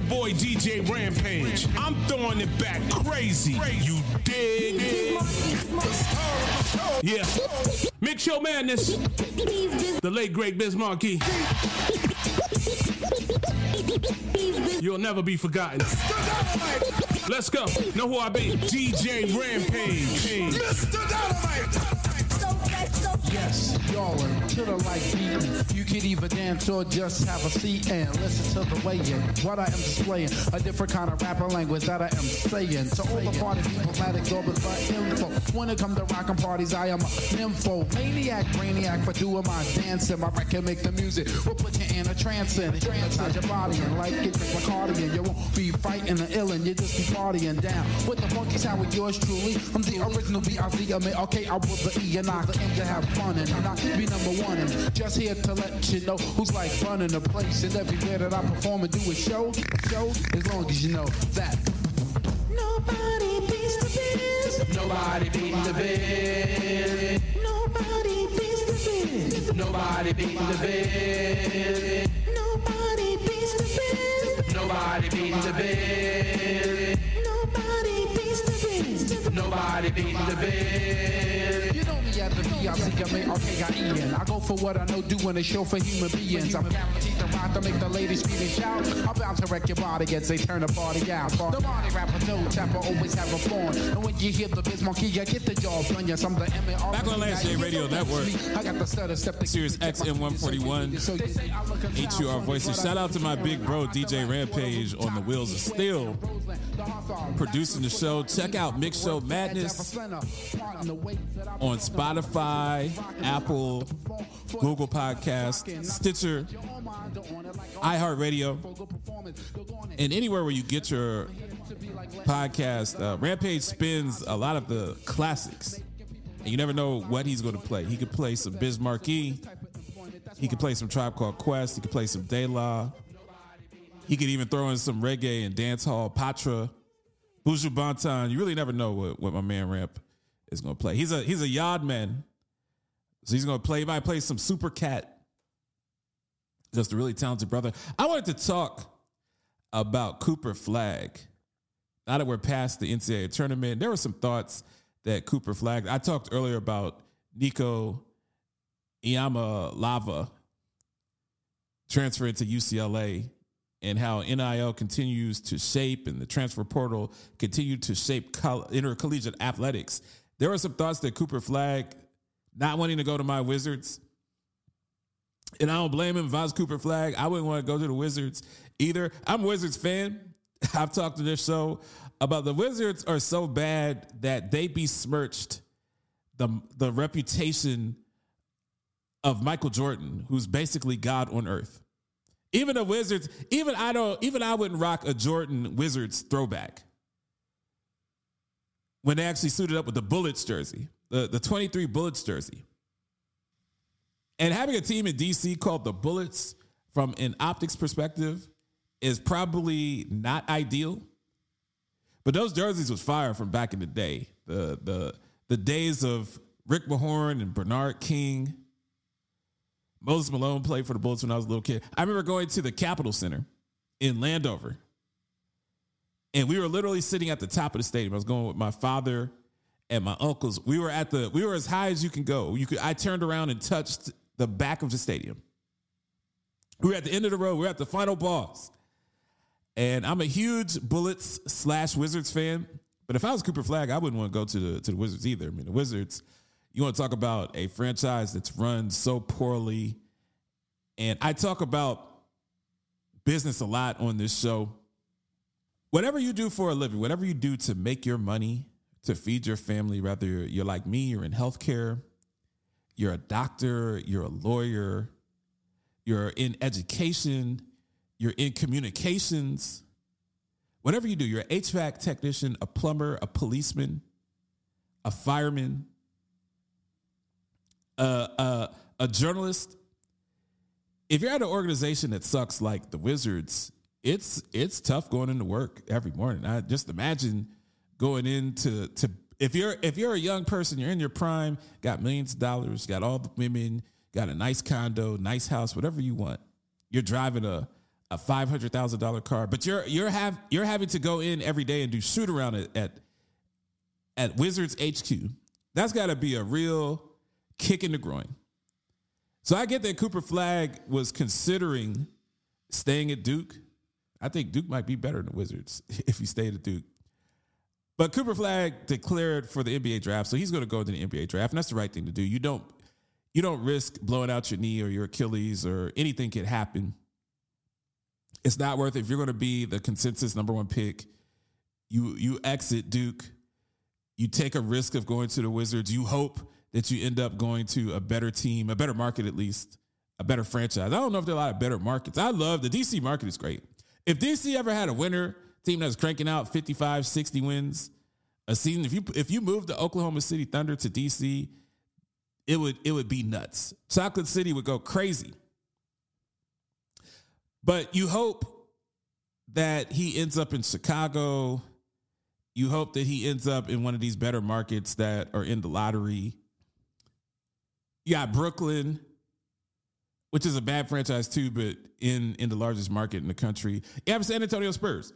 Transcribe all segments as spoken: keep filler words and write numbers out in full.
boy D J Rampage. I'm throwing it back crazy. You dig? Yeah. Mix Show Madness. The late great Biz Markie. You'll never be forgotten. Let's go. Know who I be? D J Rampage. Mister Dynamite. Yes, y'all are killer like beating. You can either dance or just have a seat and listen to the way in what I am displaying. A different kind of rapper language that I am saying. To all the party people that exorbitant for info. When it comes to rockin' parties, I am a nympho. Maniac, brainiac for doing my dancing. My record make the music. We'll put you in a trance and hypnotize your body and like it with my cardigan. You won't be fighting the illin', you just be partying down. With the funky sound with yours truly. I'm the original B I Z. I mean, okay, I was the E and I aim to have fun and not be number one. And just here to let you know who's like running the place. And everywhere that I perform and do a show, show, as long as you know that nobody beats the biz. Nobody beats the biz. Nobody beats the biz. Nobody beats the biz. Nobody beats the biz. Nobody beats the biz. Nobody beats the biz. Nobody beats the biz. You know me at the B I C M A R K I E N. I go for what I know, doing a show for human beings. I'm guaranteed to rock to make the ladies scream and shout. I'm bound to wreck your body as they turn the party out. The body rapper, toe tapper, always have a phone. And when you hear the Biz Markie, you get the job done. Yes, I'm the M A R. Back on Lance J Radio Network. I got the stutter step. Sirius X M one forty-one. H U R Voices. Shout out to my big bro, D J Rampage, on the wheels of steel, producing the show. Check out Mix Show Madness on Spotify, Apple, Google Podcast, Stitcher, iHeartRadio, and anywhere where you get your podcast. Uh, Rampage spins a lot of the classics, and you never know what he's going to play. He could play some Biz Markie. He could play some Tribe Called Quest. He could play some De La. He could even throw in some reggae and dancehall, Patra, Buju Banton. You really never know what, what my man Ramp is going to play. He's a he's a yard man. So he's going to play, he might play some Super Cat. Just a really talented brother. I wanted to talk about Cooper Flagg. Now that we're past the N C double A tournament, there were some thoughts that Cooper Flagg, I talked earlier about Nico Iamaleava transferring to U C L A and how N I L continues to shape and the transfer portal continued to shape coll- intercollegiate athletics. There were some thoughts that Cooper Flagg not wanting to go to my Wizards. And I don't blame him. If I was Cooper Flagg, I wouldn't want to go to the Wizards either. I'm a Wizards fan. I've talked to this show about the Wizards are so bad that they besmirched the, the reputation of Michael Jordan, who's basically God on earth. Even the Wizards, even I don't, even I wouldn't rock a Jordan Wizards throwback when they actually suited up with the Bullets jersey, the, the twenty-three Bullets jersey. And having a team in D C called the Bullets from an optics perspective is probably not ideal. But those jerseys was fire from back in the day. The the the days of Rick Mahorn and Bernard King. Moses Malone played for the Bullets when I was a little kid. I remember going to the Capitol Center in Landover. And we were literally sitting at the top of the stadium. I was going with my father and my uncles. We were at the we were as high as you can go. You could I turned around and touched the back of the stadium. We were at the end of the road. We were at the final balls. And I'm a huge Bullets slash Wizards fan. But if I was Cooper Flagg, I wouldn't want to go to the to the Wizards either. I mean, the Wizards, you want to talk about a franchise that's run so poorly. And I talk about business a lot on this show. Whatever you do for a living, whatever you do to make your money, to feed your family, whether you're, you're like me, you're in healthcare, you're a doctor, you're a lawyer, you're in education, you're in communications, whatever you do, you're an H V A C technician, a plumber, a policeman, a fireman, a, a, a journalist. If you're at an organization that sucks like the Wizards, it's it's tough going into work every morning. I just imagine going into to if you're if you're a young person, you're in your prime, got millions of dollars, got all the women, got a nice condo, nice house, whatever you want. You're driving a a five hundred thousand dollars car, but you're you're have you're having to go in every day and do shoot around at at, at Wizards H Q. That's got to be a real kick in the groin. So I get that Cooper Flagg was considering staying at Duke. I think Duke might be better than the Wizards if he stayed at Duke. But Cooper Flagg declared for the N B A draft, so he's going to go to the N B A draft, and that's the right thing to do. You don't you don't risk blowing out your knee or your Achilles or anything could happen. It's not worth it. If you're going to be the consensus number one pick, you you exit Duke. You take a risk of going to the Wizards. You hope that you end up going to a better team, a better market at least, a better franchise. I don't know if there are a lot of better markets. I love the D C market is great. If D C ever had a winner, team that's cranking out fifty-five, sixty wins a season, if you if you move the Oklahoma City Thunder to D C, it would it would be nuts. Chocolate City would go crazy. But you hope that he ends up in Chicago. You hope that he ends up in one of these better markets that are in the lottery. You got Brooklyn, which is a bad franchise too, but in, in the largest market in the country. You have San Antonio Spurs.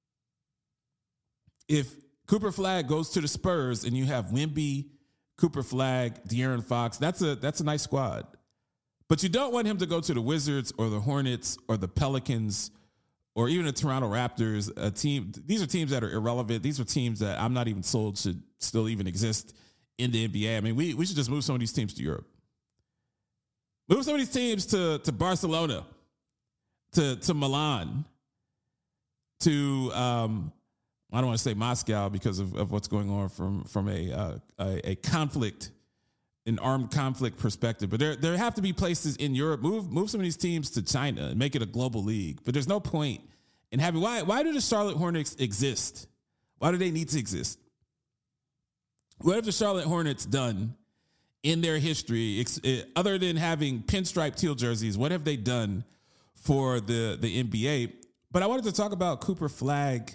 If Cooper Flagg goes to the Spurs and you have Wemby, Cooper Flagg, De'Aaron Fox, that's a that's a nice squad. But you don't want him to go to the Wizards or the Hornets or the Pelicans or even the Toronto Raptors, a team. These are teams that are irrelevant. These are teams that I'm not even sold should still even exist in the N B A. I mean, we, we should just move some of these teams to Europe. Move some of these teams to, to Barcelona, to, to Milan, to, um, I don't want to say Moscow because of, of what's going on from, from a, uh, a, a conflict an armed conflict perspective, but there there have to be places in Europe. Move move some of these teams to China and make it a global league. But there's no point in having why why do the Charlotte Hornets exist? Why do they need to exist? What have the Charlotte Hornets done in their history other than having pinstripe teal jerseys? What have they done for the the N B A? But I wanted to talk about Cooper Flagg.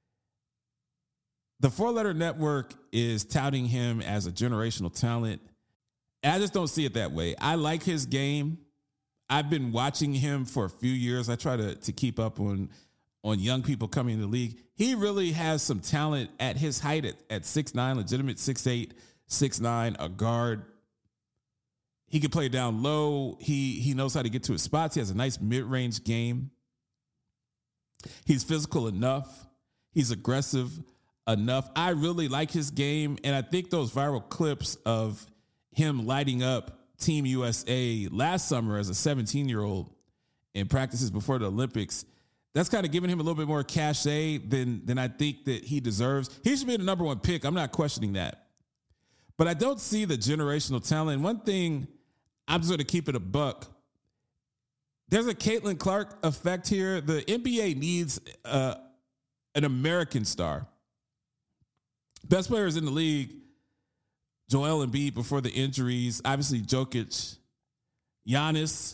The Four Letter Network is touting him as a generational talent. I just don't see it that way. I like his game. I've been watching him for a few years. I try to, to keep up on, on young people coming in the league. He really has some talent at his height at, at six nine, legitimate six eight, six nine, a guard. He can play down low. He, he knows how to get to his spots. He has a nice mid-range game. He's physical enough. He's aggressive enough. I really like his game, and I think those viral clips of him lighting up Team U S A last summer as a seventeen-year-old in practices before the Olympics, that's kind of giving him a little bit more cachet than, than I think that he deserves. He should be the number one pick. I'm not questioning that. But I don't see the generational talent. One thing, I'm just going to keep it a buck. There's a Caitlin Clark effect here. The N B A needs uh, an American star. Best players in the league, Joel Embiid before the injuries, obviously Jokic, Giannis.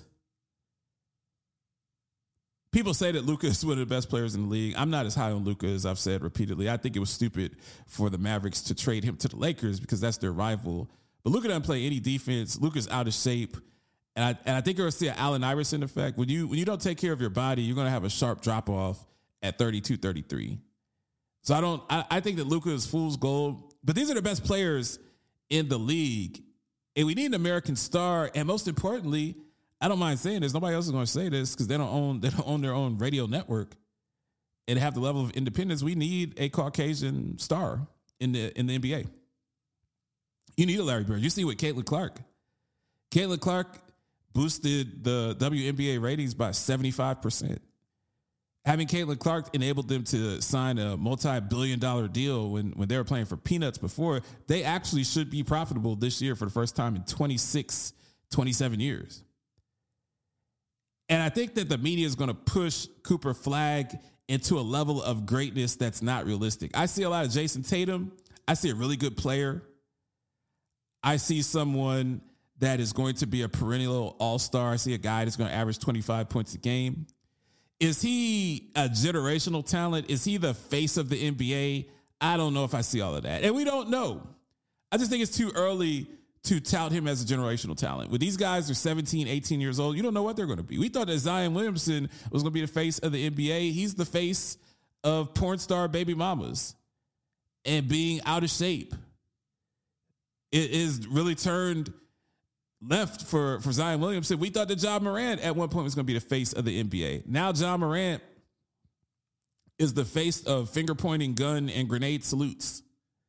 People say that Luka is one of the best players in the league. I'm not as high on Luka as I've said repeatedly. I think it was stupid for the Mavericks to trade him to the Lakers because that's their rival. But Luka doesn't play any defense. Luka's out of shape. And I, and I think you're going to see an Allen Iverson effect. When you, when you don't take care of your body, you're going to have a sharp drop-off at thirty-two, thirty-three. So I don't. I, I think that Luka is fool's gold. But these are the best players in the league, and we need an American star. And most importantly, I don't mind saying this. Nobody else is going to say this because they don't own they don't own their own radio network and have the level of independence. We need a Caucasian star in the in the N B A. You need a Larry Bird. You see what Caitlin Clark. Caitlin Clark boosted the W N B A ratings by seventy-five percent. Having Caitlin Clark enabled them to sign a multi-billion dollar deal when, when they were playing for peanuts before. They actually should be profitable this year for the first time in twenty-six, twenty-seven years. And I think that the media is going to push Cooper Flagg into a level of greatness that's not realistic. I see a lot of Jason Tatum. I see a really good player. I see someone that is going to be a perennial all-star. I see a guy that's going to average twenty-five points a game. Is he a generational talent? Is he the face of the N B A? I don't know if I see all of that. And we don't know. I just think it's too early to tout him as a generational talent. When these guys are seventeen, eighteen years old, you don't know what they're going to be. We thought that Zion Williamson was going to be the face of the N B A. He's the face of porn star baby mamas and being out of shape. It is really turned left for, for Zion Williamson. We thought that Ja Morant at one point was going to be the face of the N B A. Now Ja Morant is the face of finger pointing gun and grenade salutes.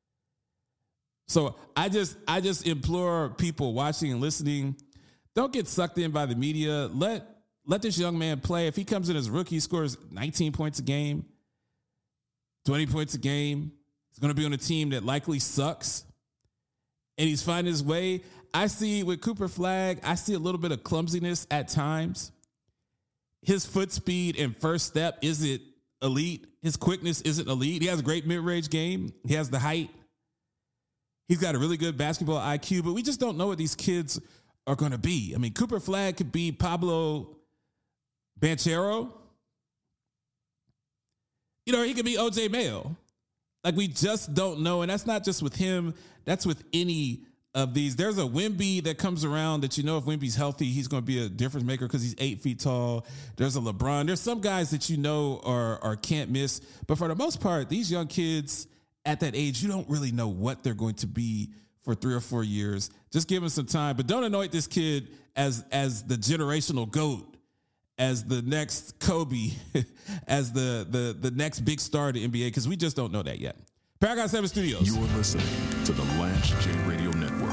So I just I just implore people watching and listening, don't get sucked in by the media. Let let this young man play. If he comes in as a rookie, scores nineteen points a game, twenty points a game, he's going to be on a team that likely sucks, and he's finding his way. I see with Cooper Flagg, I see a little bit of clumsiness at times. His foot speed and first step isn't elite. His quickness isn't elite. He has a great mid-range game. He has the height. He's got a really good basketball I Q, but we just don't know what these kids are going to be. I mean, Cooper Flagg could be Pablo Banchero. You know, he could be O J Mayo. Like, we just don't know. And that's not just with him. That's with any of these. There's a Wemby that comes around that, you know, if Wemby's healthy, he's going to be a difference maker because he's eight feet tall. There's a LeBron. There's some guys that you know are, are can't miss. But for the most part, these young kids at that age, you don't really know what they're going to be for three or four years. Just give them some time. But don't anoint this kid as, as the generational GOAT, as the next Kobe, as the, the, the next big star of the N B A, because we just don't know that yet. Paragon seven Studios. You are listening to the Lance J Radio Network.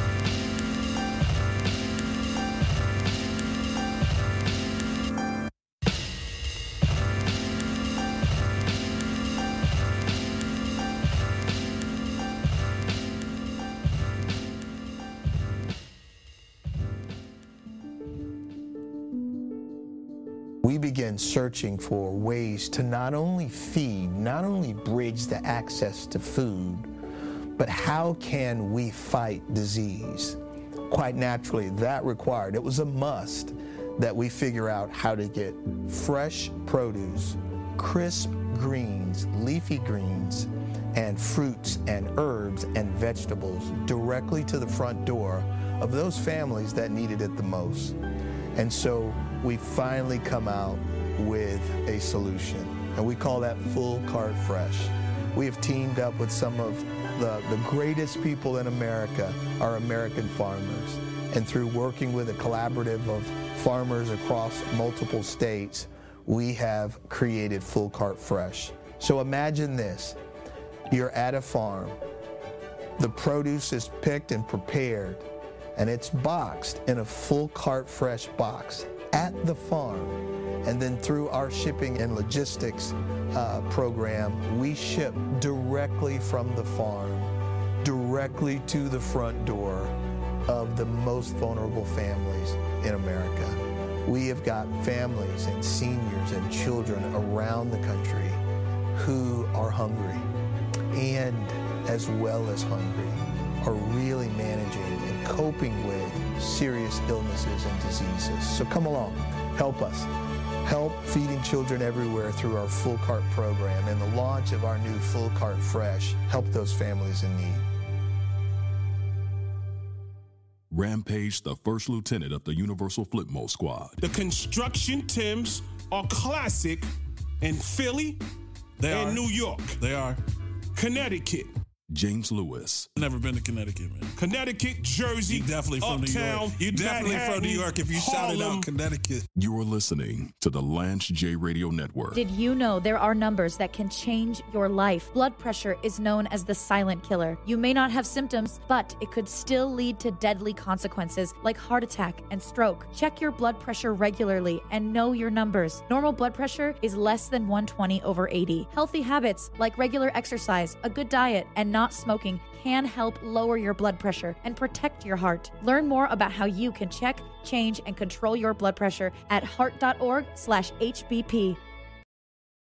We began searching for ways to not only feed, not only bridge the access to food, but how can we fight disease? Quite naturally, that required, it was a must that we figure out how to get fresh produce, crisp greens, leafy greens, and fruits and herbs and vegetables directly to the front door of those families that needed it the most. And so we finally come out with a solution, and we call that Full Cart Fresh. We have teamed up with some of the, the greatest people in America, our American farmers. And through working with a collaborative of farmers across multiple states, we have created Full Cart Fresh. So imagine this, you're at a farm, the produce is picked and prepared, and it's boxed in a Full Cart Fresh box at the farm. And then through our shipping and logistics uh, program, we ship directly from the farm, directly to the front door of the most vulnerable families in America. We have got families and seniors and children around the country who are hungry and, as well as hungry, are really managing and coping with serious illnesses and diseases. So come along, help us. Help feeding children everywhere through our Full Cart program and the launch of our new Full Cart Fresh. Help those families in need. Rampage, the first lieutenant of the Universal Flipmo Squad. The Construction Tims are classic in Philly They and are. New York. They are. Connecticut. James Lewis. Never been to Connecticut, man. Connecticut, Jersey, You definitely from New Uptown, York. You definitely Manhattan, from New York if you shouted Harlem. out Connecticut. You're listening to the Lance J Radio Network. Did you know there are numbers that can change your life? Blood pressure is known as the silent killer. You may not have symptoms, but it could still lead to deadly consequences like heart attack and stroke. Check your blood pressure regularly and know your numbers. Normal blood pressure is less than one twenty over eighty. Healthy habits like regular exercise, a good diet, and not smoking can help lower your blood pressure and protect your heart. Learn more about how you can check, change, and control your blood pressure at heart dot org slash H B P.